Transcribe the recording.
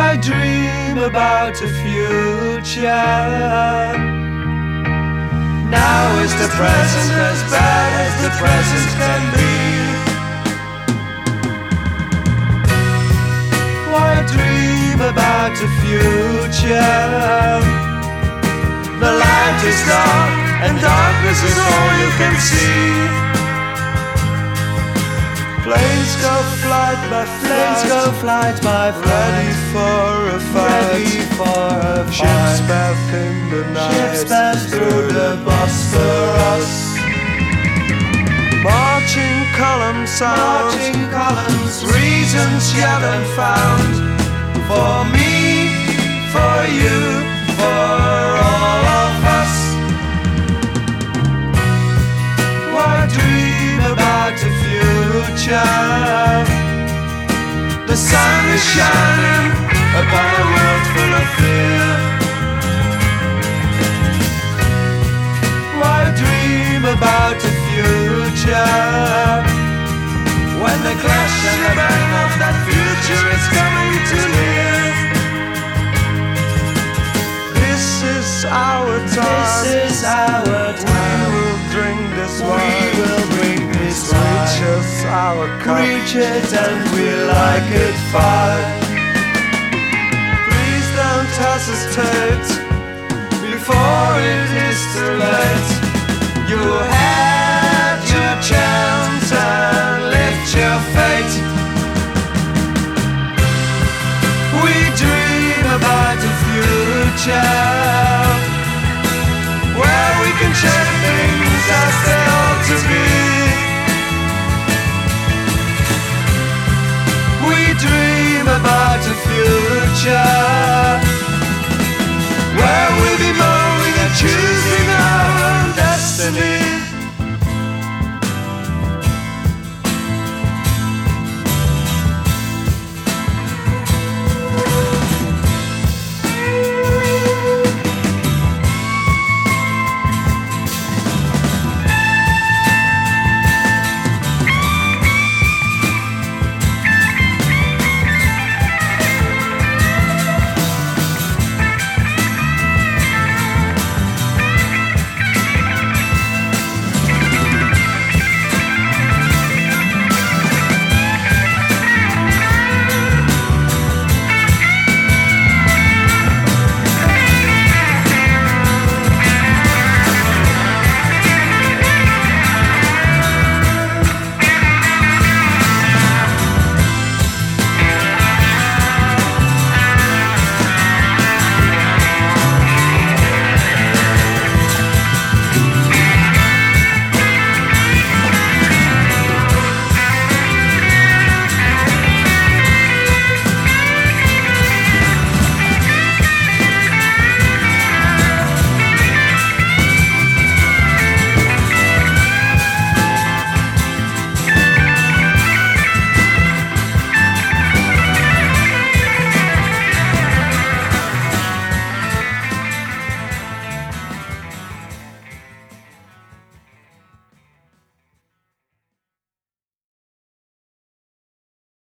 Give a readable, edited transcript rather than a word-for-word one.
Why dream about a future? Now is the present as bad as the present can be. Why dream about the future? The light is dark and darkness is all you can see. Planes go flight by flight, ready for a fight. Ships pass in the night through the Bosphorus. Marching columns sound, reasons yet unfound. For me, for you, for all of us. Why dream about the future? The sun is shining upon a world full of fear. Why dream about the future? When the clash and the bang of that future is coming too near. This is our time. We will drink this wine. Reach us our cup. Reach it and we like it fine. Please don't hesitate before it is too late. You had your chance and lived your fate. We dream about the future, where we can change things as they ought to be.